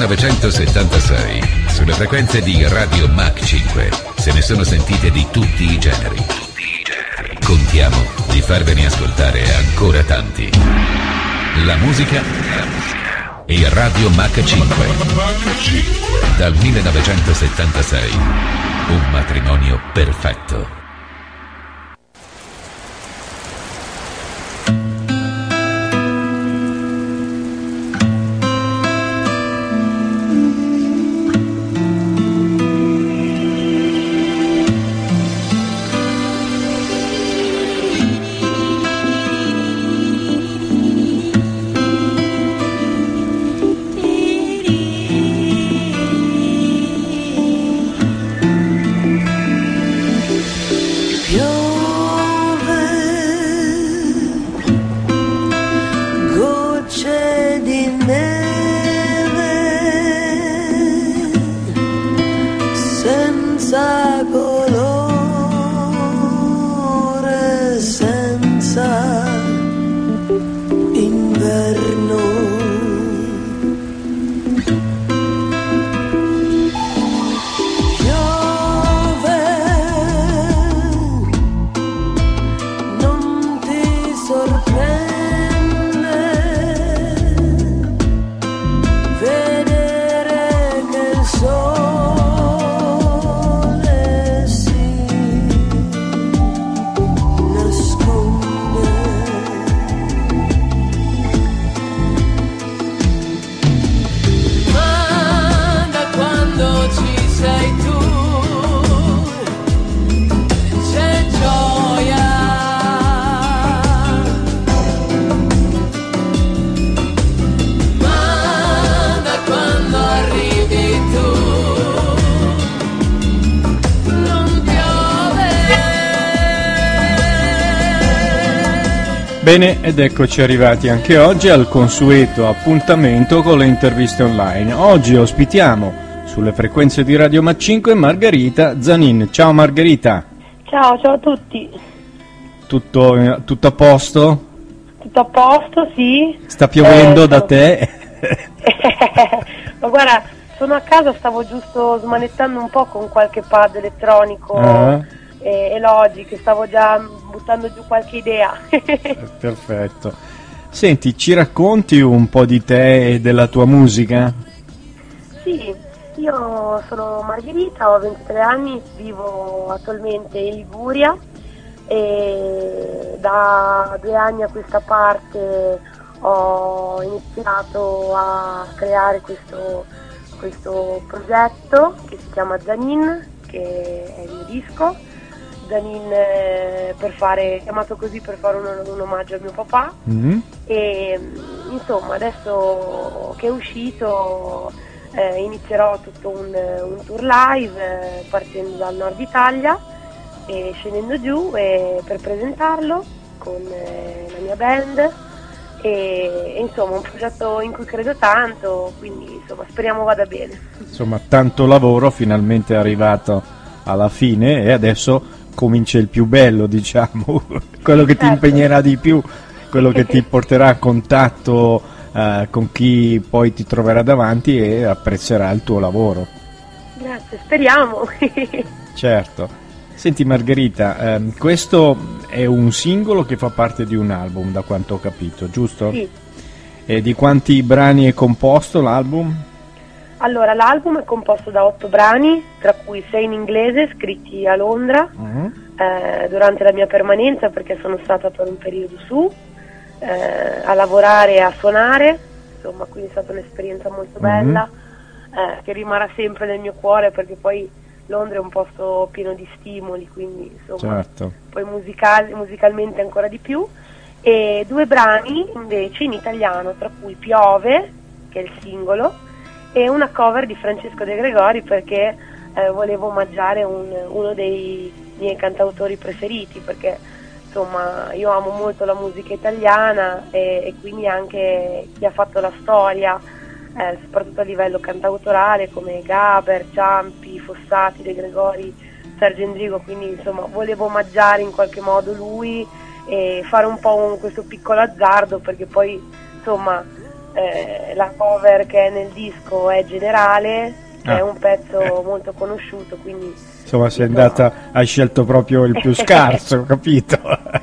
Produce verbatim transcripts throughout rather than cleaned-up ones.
millenovecentosettantasei, sulle frequenze di Radio Mach cinque, se ne sono sentite di tutti i generi. Contiamo di farvene ascoltare ancora tanti. La musica e Radio Mach cinque. Dal millenovecentosettantasei, un matrimonio perfetto. Bene, ed eccoci arrivati anche oggi al consueto appuntamento con le interviste online. Oggi ospitiamo sulle frequenze di Radio Mach cinque Margherita Zanin. Ciao Margherita. Ciao, ciao a tutti. Tutto, tutto a posto? Tutto a posto, sì. Sta piovendo eh, da te? Ma guarda, sono a casa, stavo giusto smanettando un po' con qualche pad elettronico. Uh-huh. E, e Logic, stavo già buttando giù qualche idea. Perfetto. Senti, ci racconti un po' di te e della tua musica? Sì, io sono Margherita, ho ventitré anni, vivo attualmente in Liguria e da due anni a questa parte ho iniziato a creare questo, questo progetto che si chiama Zanin, che è il mio disco. Zanin eh, per fare, chiamato così per fare un, un omaggio al mio papà. Mm-hmm. E insomma adesso che è uscito eh, inizierò tutto un, un tour live eh, partendo dal nord Italia e scendendo giù e per presentarlo con eh, la mia band e, e insomma un progetto in cui credo tanto, quindi insomma speriamo vada bene. Insomma tanto lavoro finalmente è arrivato alla fine e adesso comincia il più bello, diciamo, quello che certo. ti impegnerà di più, quello che ti porterà a contatto eh, con chi poi ti troverà davanti e apprezzerà il tuo lavoro. Grazie, speriamo. Certo. Senti Margherita, ehm, questo è un singolo che fa parte di un album, da quanto ho capito, giusto? Sì. E di quanti brani è composto l'album? Allora, l'album è composto da otto brani, tra cui sei in inglese, scritti a Londra, uh-huh. eh, durante la mia permanenza, perché sono stata per un periodo su, eh, a lavorare e a suonare, insomma, quindi è stata un'esperienza molto bella, uh-huh. eh, che rimarrà sempre nel mio cuore, perché poi Londra è un posto pieno di stimoli, quindi insomma, certo. poi musical- musicalmente ancora di più, e due brani invece in italiano, tra cui Piove, che è il singolo, e una cover di Francesco De Gregori perché eh, volevo omaggiare un, uno dei miei cantautori preferiti, perché insomma io amo molto la musica italiana e, e quindi anche chi ha fatto la storia eh, soprattutto a livello cantautorale come Gaber, Ciampi, Fossati, De Gregori, Sergio Endrigo, quindi insomma volevo omaggiare in qualche modo lui e fare un po' un, questo piccolo azzardo, perché poi insomma eh, la cover che è nel disco è Generale, che ah. è un pezzo molto conosciuto, quindi insomma sei andata, hai scelto proprio il più scarso, capito?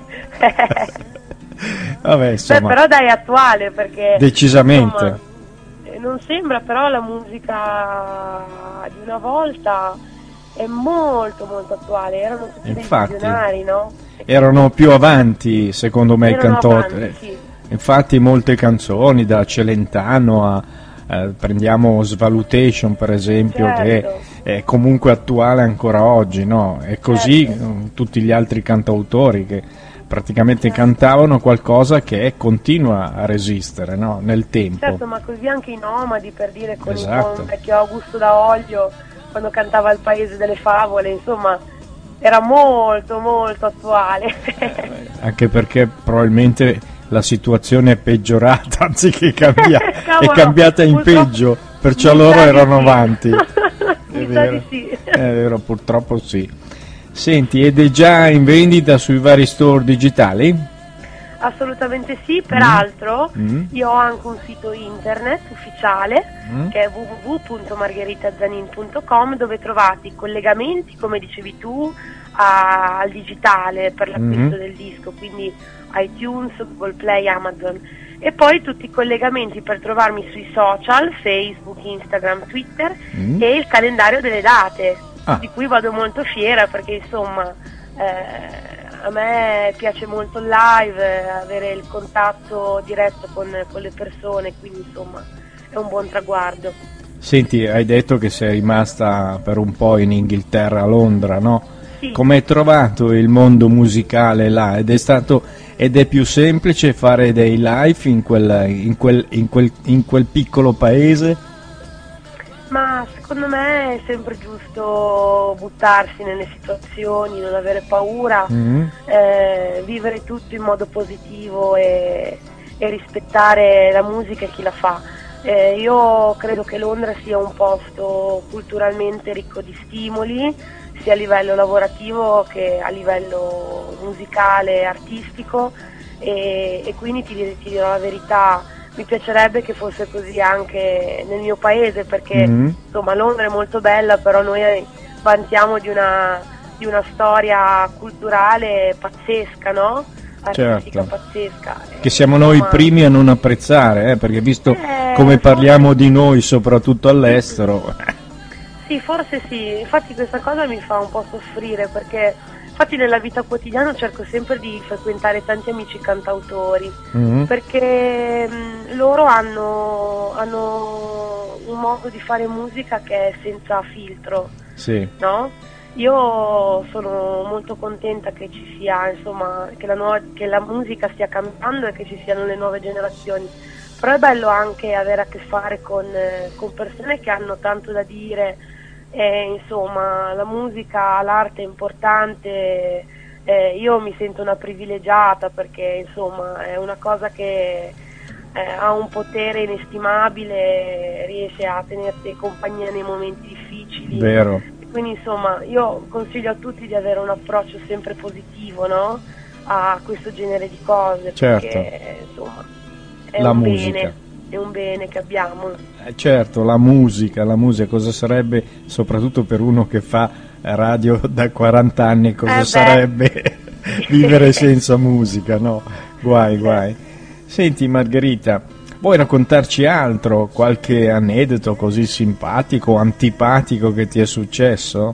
Vabbè, insomma. Beh, però dai, è attuale, perché decisamente insomma, non sembra, però la musica di una volta è molto molto attuale, erano tutti infatti, dei visionari, no? Erano più avanti secondo me i cantautori, sì. Infatti molte canzoni, da Celentano a eh, prendiamo Svalutation per esempio, certo. che è comunque attuale ancora oggi, no? E così certo. tutti gli altri cantautori che praticamente certo. cantavano qualcosa che continua a resistere, no? Nel tempo. Certo, ma così anche i Nomadi, per dire, con esatto. il buon vecchio Augusto D'Aolio, quando cantava Il Paese delle Favole, insomma, era molto molto attuale. Eh, anche perché probabilmente la situazione è peggiorata anziché cambiare, è cambiata in peggio, perciò loro erano sì. avanti. È vero, sì. è vero, purtroppo sì. Senti, ed è già in vendita sui vari store digitali? Assolutamente sì, peraltro mm. io ho anche un sito internet ufficiale mm. che è w w w punto margheritazanin punto com, dove trovate i collegamenti, come dicevi tu, a, al digitale per l'acquisto mm. del disco, quindi iTunes, Google Play, Amazon, e poi tutti i collegamenti per trovarmi sui social, Facebook, Instagram, Twitter mm. e il calendario delle date, ah. di cui vado molto fiera, perché insomma eh, a me piace molto il live, avere il contatto diretto con, con le persone, quindi insomma è un buon traguardo. Senti, hai detto che sei rimasta per un po' in Inghilterra, a Londra, no? Sì. Come hai trovato il mondo musicale là? Ed è stato ed è più semplice fare dei live in quel, in quel, in quel, in quel piccolo paese? Ma secondo me è sempre giusto buttarsi nelle situazioni, non avere paura, mm-hmm. eh, vivere tutto in modo positivo e, e rispettare la musica e chi la fa. Eh, io credo che Londra sia un posto culturalmente ricco di stimoli, sia a livello lavorativo che a livello musicale e artistico, e, e quindi ti, ti dirò la verità, mi piacerebbe che fosse così anche nel mio paese, perché mm-hmm. insomma Londra è molto bella, però noi vantiamo di una, di una storia culturale pazzesca, no? Artistica, certo. pazzesca. Che siamo noi i primi a non apprezzare, eh, perché visto eh, come parliamo di noi soprattutto all'estero. Sì, forse sì, infatti questa cosa mi fa un po' soffrire, perché infatti nella vita quotidiana cerco sempre di frequentare tanti amici cantautori, mm-hmm. perché mh, loro hanno, hanno un modo di fare musica che è senza filtro, sì. no? Io sono molto contenta che ci sia, insomma, che la, nuova, che la musica stia cambiando e che ci siano le nuove generazioni, però è bello anche avere a che fare con, eh, con persone che hanno tanto da dire. Eh, insomma, la musica, l'arte è importante, eh, io mi sento una privilegiata, perché insomma è una cosa che eh, ha un potere inestimabile, riesce a tenerti compagnia nei momenti difficili. Vero. Quindi insomma io consiglio a tutti di avere un approccio sempre positivo, no? A questo genere di cose, certo. perché insomma è la un musica. bene. È un bene che abbiamo. Eh certo, la musica, la musica cosa sarebbe, soprattutto per uno che fa radio da quaranta anni, cosa eh sarebbe vivere senza musica, no? Guai, guai. Senti Margherita, vuoi raccontarci altro, qualche aneddoto così simpatico o antipatico che ti è successo?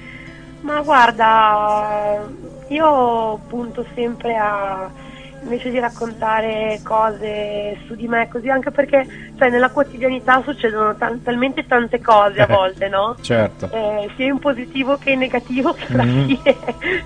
Ma guarda, io punto sempre a... invece di raccontare cose su di me così, anche perché cioè, nella quotidianità succedono t- talmente tante cose a volte, no? Certo. Eh, sia in positivo che in negativo, che alla mm-hmm. fine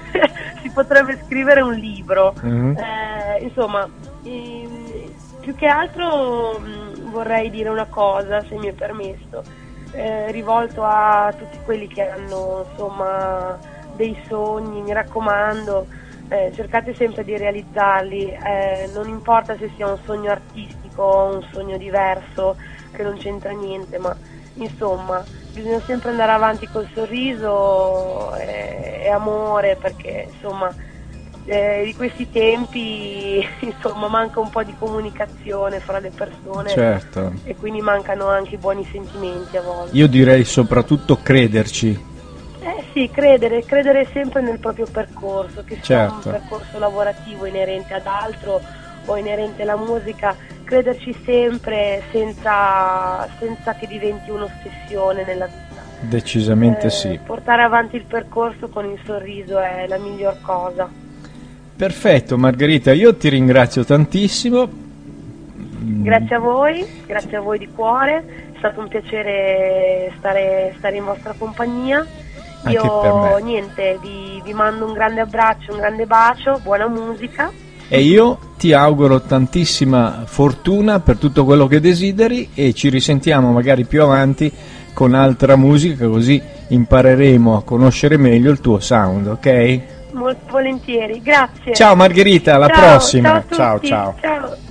si potrebbe scrivere un libro. Mm-hmm. Eh, insomma, ehm, più che altro mh, vorrei dire una cosa, se mi è permesso, eh, rivolto a tutti quelli che hanno insomma dei sogni, mi raccomando. Eh, cercate sempre di realizzarli, eh, non importa se sia un sogno artistico o un sogno diverso che non c'entra niente, ma insomma bisogna sempre andare avanti col sorriso e, e amore, perché insomma eh, di questi tempi insomma manca un po' di comunicazione fra le persone, certo, e quindi mancano anche i buoni sentimenti a volte. Io direi soprattutto crederci. Eh sì, credere, credere sempre nel proprio percorso, che sia certo. un percorso lavorativo inerente ad altro o inerente alla musica, crederci sempre senza, senza che diventi un'ossessione nella vita. Decisamente eh, sì. Portare avanti il percorso con il sorriso è la miglior cosa. Perfetto Margherita, io ti ringrazio tantissimo. Grazie a voi, grazie a voi di cuore, è stato un piacere stare, stare in vostra compagnia. Anche Io per me. niente, vi, vi mando un grande abbraccio, un grande bacio, buona musica. E io ti auguro tantissima fortuna per tutto quello che desideri e ci risentiamo magari più avanti con altra musica, così impareremo a conoscere meglio il tuo sound, ok? Molto volentieri, grazie. Ciao Margherita, alla ciao, prossima. Ciao, a tutti, ciao. ciao. ciao.